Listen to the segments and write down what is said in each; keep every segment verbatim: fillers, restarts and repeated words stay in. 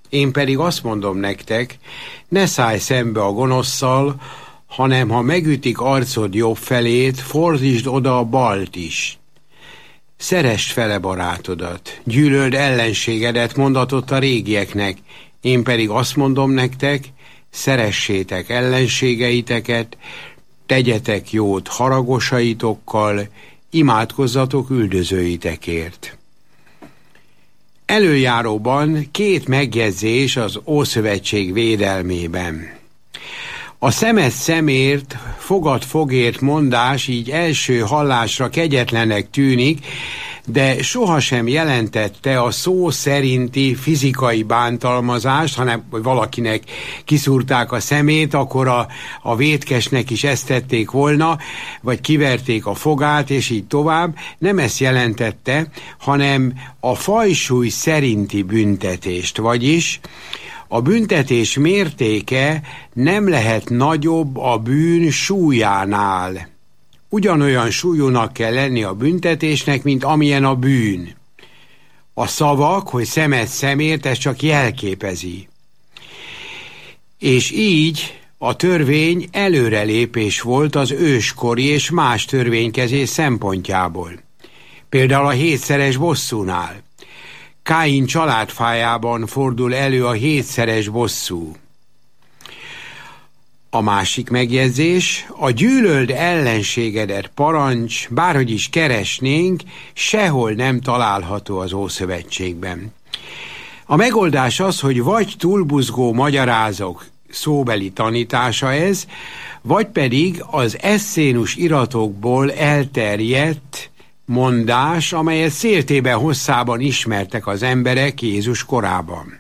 Én pedig azt mondom nektek, ne szállj szembe a gonoszszal, hanem ha megütik arcod jobb felét, fordítsd oda a balt is. Szeresd fele barátodat, gyűlöld ellenségedet, mondatott a régieknek, én pedig azt mondom nektek, szeressétek ellenségeiteket, tegyetek jót haragosaitokkal, imádkozzatok üldözőitekért. Előjáróban két megjegyzés az Ószövetség védelmében. A szemed szemért, fogad fogért mondás így első hallásra kegyetlenek tűnik, de sohasem jelentette a szó szerinti fizikai bántalmazást, hanem hogy valakinek kiszúrták a szemét, akkor a, a vétkesnek is ezt tették volna, vagy kiverték a fogát, és így tovább. Nem ezt jelentette, hanem a fajsúly szerinti büntetést, vagyis a büntetés mértéke nem lehet nagyobb a bűn súlyánál. Ugyanolyan súlyúnak kell lenni a büntetésnek, mint amilyen a bűn. A szavak, hogy szemed szemért, ez csak jelképezi. És így a törvény előrelépés volt az őskori és más törvénykezés szempontjából. Például a hétszeres bosszúnál. Káin családfájában fordul elő a hétszeres bosszú. A másik megjegyzés, a gyűlöld ellenségedet parancs, bárhogy is keresnénk, sehol nem található az Ószövetségben. A megoldás az, hogy vagy túlbuzgó magyarázok szóbeli tanítása ez, vagy pedig az eszénus iratokból elterjedt mondás, amelyet széltében hosszában ismertek az emberek Jézus korában.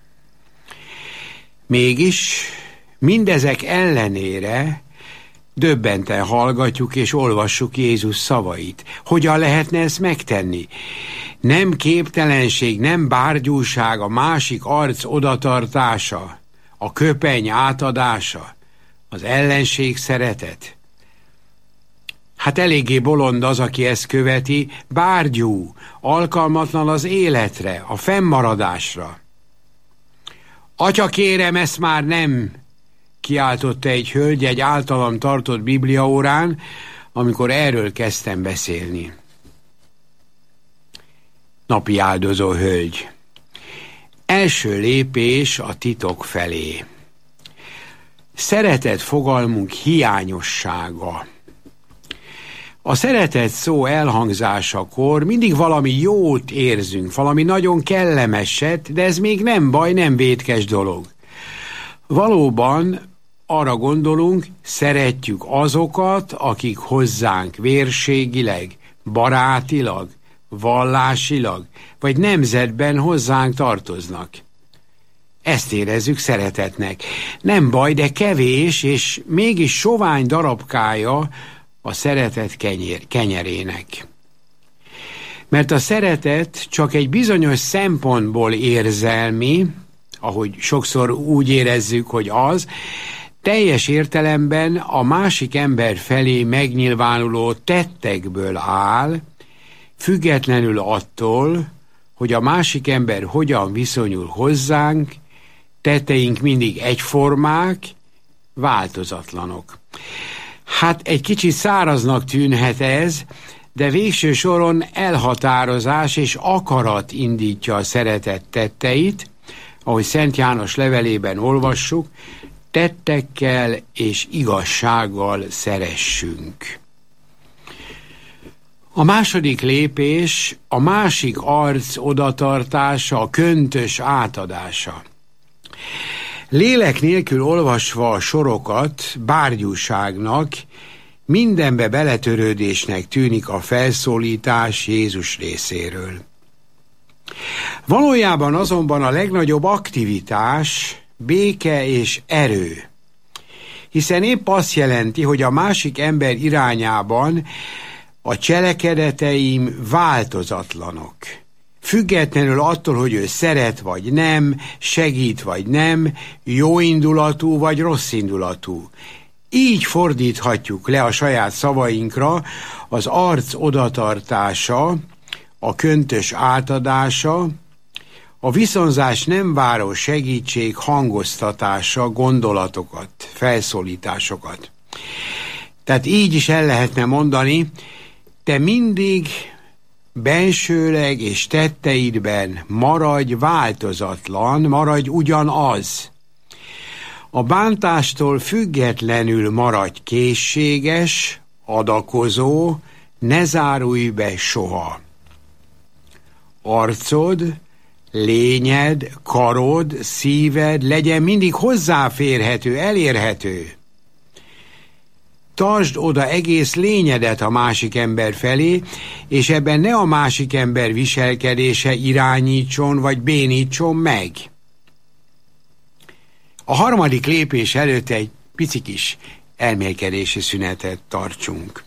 Mégis mindezek ellenére döbbenten hallgatjuk és olvassuk Jézus szavait. Hogyan lehetne ezt megtenni? Nem képtelenség, nem bárgyúság a másik arc odatartása, a köpeny átadása, az ellenség szeretet. Hát eléggé bolond az, aki ezt követi, bárgyú, alkalmatlan az életre, a fennmaradásra. Atya, kérem, ezt már nem, kiáltotta egy hölgy egy általam tartott bibliaórán, amikor erről kezdtem beszélni. Napi áldozó hölgy. Első lépés a titok felé. Szeretet fogalmunk hiányossága. A szeretet szó elhangzásakor mindig valami jót érzünk, valami nagyon kellemeset, de ez még nem baj, nem vétkes dolog. Valóban arra gondolunk, szeretjük azokat, akik hozzánk vérségileg, barátilag, vallásilag, vagy nemzetben hozzánk tartoznak. Ezt érezzük szeretetnek. Nem baj, de kevés, és mégis sovány darabkája a szeretet kenyér, kenyerének. Mert a szeretet csak egy bizonyos szempontból érzelmi, ahogy sokszor úgy érezzük, hogy az, teljes értelemben a másik ember felé megnyilvánuló tettekből áll, függetlenül attól, hogy a másik ember hogyan viszonyul hozzánk, tetteink mindig egyformák, változatlanok. Hát egy kicsit száraznak tűnhet ez, de végső soron elhatározás és akarat indítja a szeretet tetteit, ahogy Szent János levelében olvassuk, tettekkel és igazsággal szeressünk. A második lépés a másik arc odatartása, a köntös átadása. Lélek nélkül olvasva a sorokat bárgyúságnak, mindenbe beletörődésnek tűnik a felszólítás Jézus részéről. Valójában azonban a legnagyobb aktivitás béke és erő, hiszen épp azt jelenti, hogy a másik ember irányában a cselekedeteim változatlanok. Függetlenül attól, hogy ő szeret vagy nem, segít vagy nem, jóindulatú vagy rosszindulatú. Így fordíthatjuk le a saját szavainkra az arc odatartása, a köntös átadása, A viszonzás nem váró segítség hangoztatása gondolatokat, felszólításokat. Tehát így is el lehetne mondani, te mindig bensőleg és tetteidben maradj változatlan, maradj ugyanaz. A bántástól függetlenül maradj készséges, adakozó, ne zárulj be soha. Arcod, lényed, karod, szíved legyen mindig hozzáférhető, elérhető. Tartsd oda egész lényedet a másik ember felé, és ebben ne a másik ember viselkedése irányítson vagy bénítson meg. A harmadik lépés előtt egy pici kis elmélkedési szünetet tartsunk.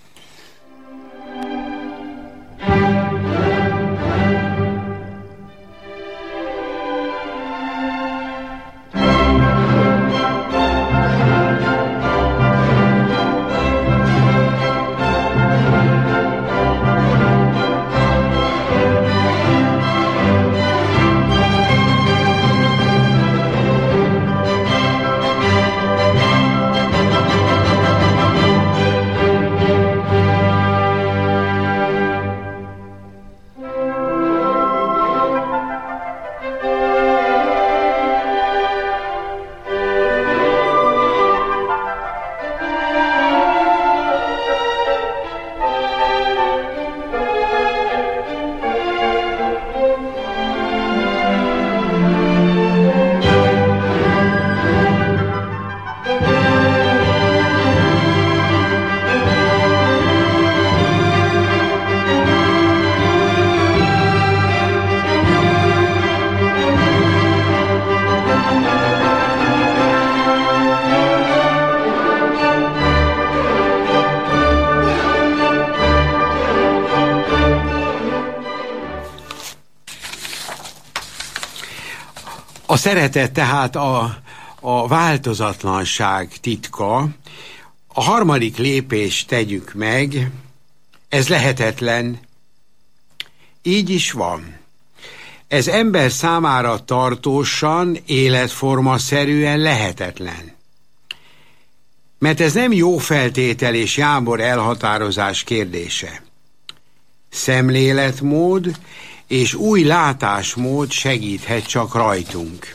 A szeretet tehát a, a változatlanság titka. A harmadik lépést tegyük meg, ez lehetetlen, így is van. Ez ember számára tartósan, életformaszerűen lehetetlen. Mert ez nem jó feltétel és jámbor elhatározás kérdése. Szemléletmód és új látásmód segíthet csak rajtunk.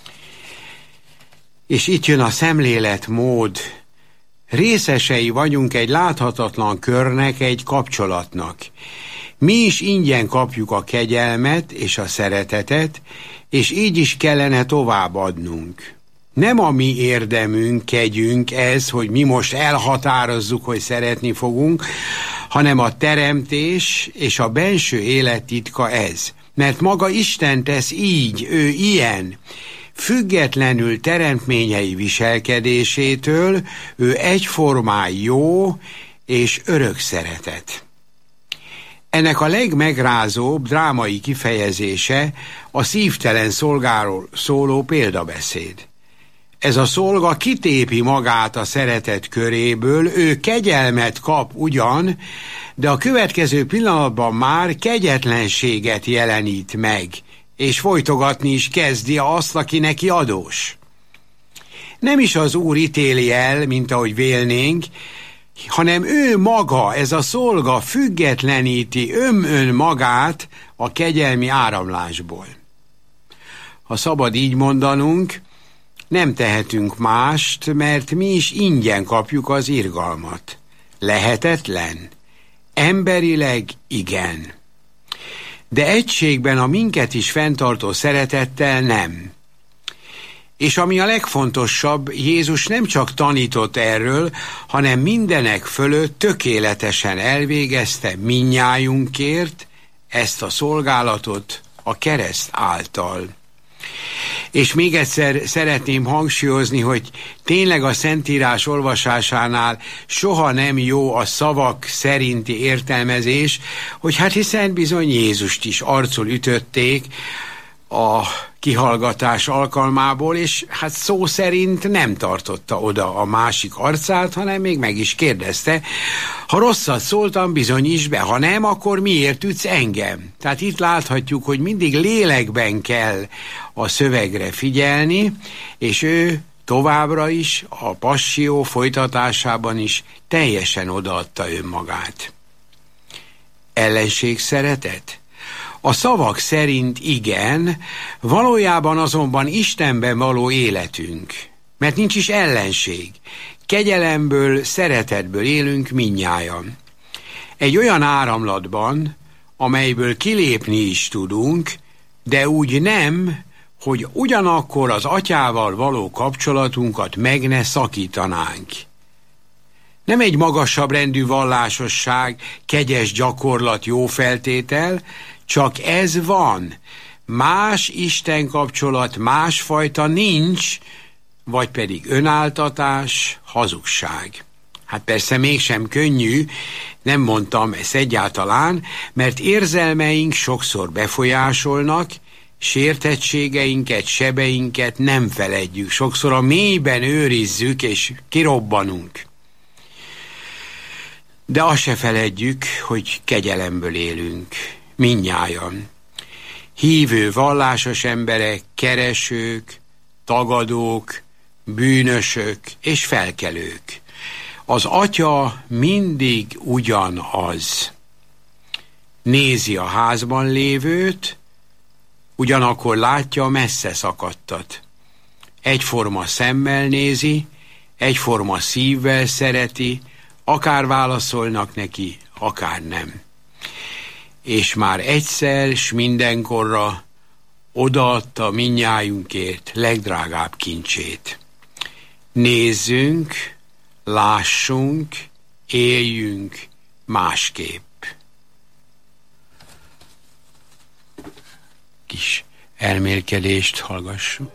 És itt jön a szemléletmód. Részesei vagyunk egy láthatatlan körnek, egy kapcsolatnak. Mi is ingyen kapjuk a kegyelmet és a szeretetet, és így is kellene továbbadnunk. Nem a mi érdemünk, kegyünk ez, hogy mi most elhatározzuk, hogy szeretni fogunk, hanem a teremtés és a benső élet titka ez. Mert maga Isten tesz így, ő ilyen, függetlenül teremtményei viselkedésétől, ő egyformán jó és örök szeretet. Ennek a legmegrázóbb drámai kifejezése a szívtelen szolgáról szóló példabeszéd. Ez a szolga kitépi magát a szeretet köréből, ő kegyelmet kap ugyan, de a következő pillanatban már kegyetlenséget jelenít meg, és folytogatni is kezdi azt, aki neki adós. Nem is az Úr ítéli el, mint ahogy vélnénk, hanem ő maga, ez a szolga függetleníti öm-ön magát a kegyelmi áramlásból. Ha szabad így mondanunk, nem tehetünk mást, mert mi is ingyen kapjuk az irgalmat. Lehetetlen? Emberileg igen. De egységben a minket is fenntartó szeretettel nem. És ami a legfontosabb, Jézus nem csak tanított erről, hanem mindenek fölött tökéletesen elvégezte mindnyájunkért ezt a szolgálatot a kereszt által. És még egyszer szeretném hangsúlyozni, hogy tényleg a Szentírás olvasásánál soha nem jó a szavak szerinti értelmezés, hogy hát hiszen bizony Jézust is arcul ütötték, a kihallgatás alkalmából, és hát szó szerint nem tartotta oda a másik arcát, hanem még meg is kérdezte, ha rosszat szóltam, bizonyítsd be, ha nem, akkor miért ütsz engem? Tehát itt láthatjuk, hogy mindig lélekben kell a szövegre figyelni, és ő továbbra is, a Passió folytatásában is teljesen odaadta önmagát. Ellenség szeretet? A szavak szerint igen, valójában azonban Istenben való életünk, mert nincs is ellenség. Kegyelemből, szeretetből élünk mindnyájan. Egy olyan áramlatban, amelyből kilépni is tudunk, de úgy nem, hogy ugyanakkor az atyával való kapcsolatunkat meg ne szakítanánk. Nem egy magasabb rendű vallásosság, kegyes gyakorlat, jó feltétel, csak ez van. Más Isten kapcsolat, másfajta nincs, vagy pedig önáltatás, hazugság. Hát persze mégsem könnyű, nem mondtam ezt egyáltalán, mert érzelmeink sokszor befolyásolnak, sértettségeinket, sebeinket nem feledjük, sokszor a mélyben őrizzük és kirobbanunk. De azt se feledjük, hogy kegyelemből élünk, mindnyájan. Hívő, vallásos emberek, keresők, tagadók, bűnösök és felkelők. Az Atya mindig ugyanaz. Nézi a házban lévőt, ugyanakkor látja a messze szakadtat. Egyforma szemmel nézi, egyforma szívvel szereti, akár válaszolnak neki, akár nem. És már egyszer s mindenkorra odaadta mindnyájunkért legdrágább kincsét. Nézzünk, lássunk, éljünk másképp. Kis elmélkedést hallgassuk.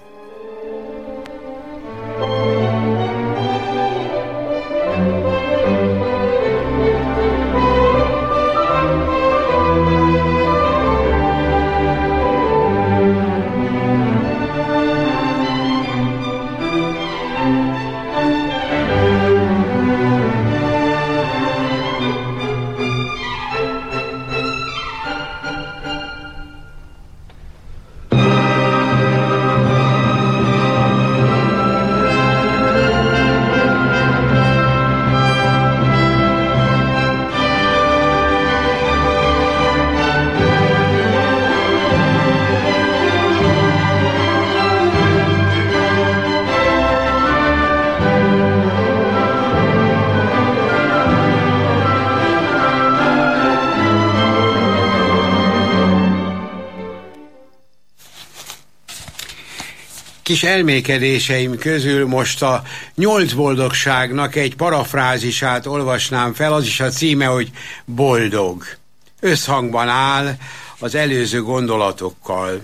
Kis elmékedéseim közül most a nyolc boldogságnak egy parafrázisát olvasnám fel, az is a címe, hogy boldog. Összhangban áll az előző gondolatokkal.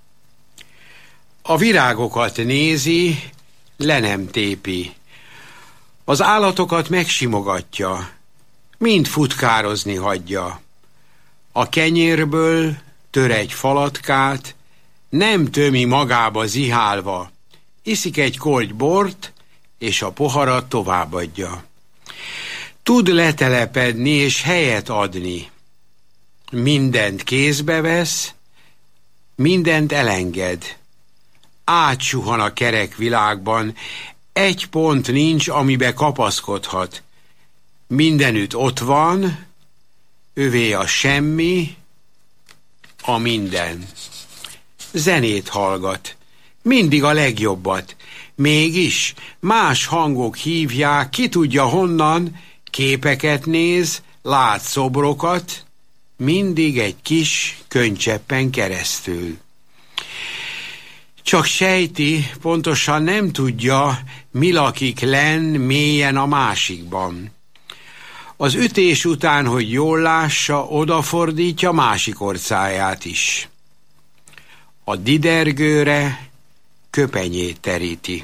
A virágokat nézi, le nem tépi. Az állatokat megsimogatja, mind futkározni hagyja. A kenyérből tör egy falatkát, nem tömi magába zihálva, iszik egy korty bort, és a poharat továbbadja. Tud letelepedni és helyet adni. Mindent kézbe vesz, mindent elenged. Átsuhan a kerek világban, egy pont nincs, amibe kapaszkodhat. Mindenütt ott van, övé a semmi, a minden. Zenét hallgat, mindig a legjobbat, mégis más hangok hívják, ki tudja honnan, képeket néz, lát szobrokat, mindig egy kis könycseppen keresztül. Csak sejti, pontosan nem tudja, mi lakik lenn mélyen a másikban. Az ütés után, hogy jól lássa, odafordítja másik orcáját is. A didergőre köpenyét teríti.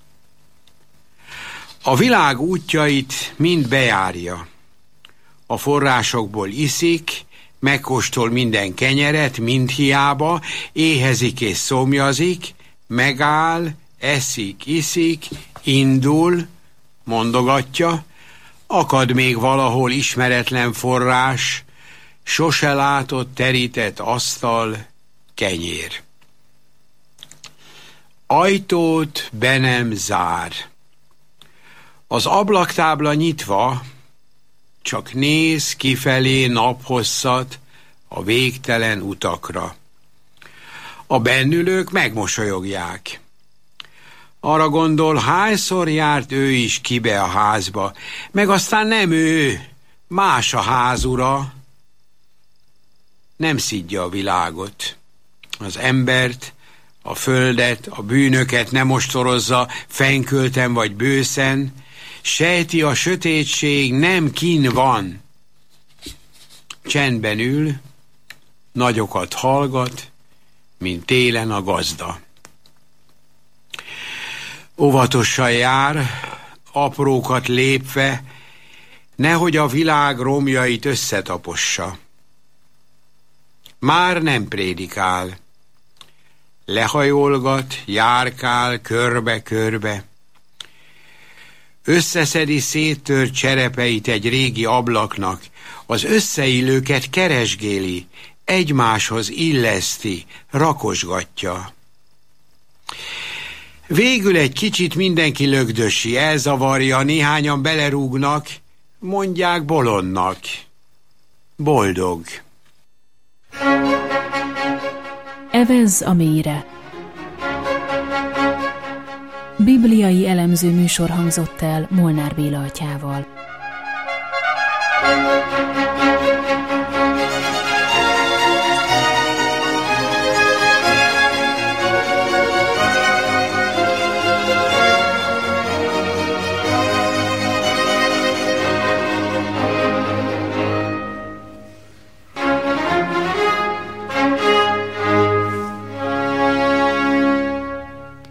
A világ útjait mind bejárja. A forrásokból iszik, megkóstol minden kenyeret, mind hiába, éhezik és szomjazik, megáll, eszik, iszik, indul, mondogatja, akad még valahol ismeretlen forrás, sose látott terített asztal, kenyér. Ajtót be nem zár. Az ablaktábla nyitva, csak néz kifelé naphosszat a végtelen utakra. A bennülők megmosolyogják. Arra gondol, hányszor járt ő is kibe a házba, meg aztán nem ő, más a házura. Nem szidja a világot, az embert, a földet, a bűnöket nem ostorozza fenykölten vagy bőszen, sejti a sötétség, nem kin van. Csendben ül, nagyokat hallgat, mint télen a gazda. Óvatosan jár, aprókat lépve, nehogy a világ romjait összetapossa. Már nem prédikál, lehajolgat, járkál körbe-körbe. Összeszedi széttört cserepeit egy régi ablaknak, az összeillőket keresgéli, egymáshoz illeszti, rakosgatja. Végül egy kicsit mindenki lögdösi, elzavarja, néhányan belerúgnak, mondják bolondnak. Boldog. Evezz a mélyre. Bibliai elemző műsor hangzott el Molnár Béla atyával.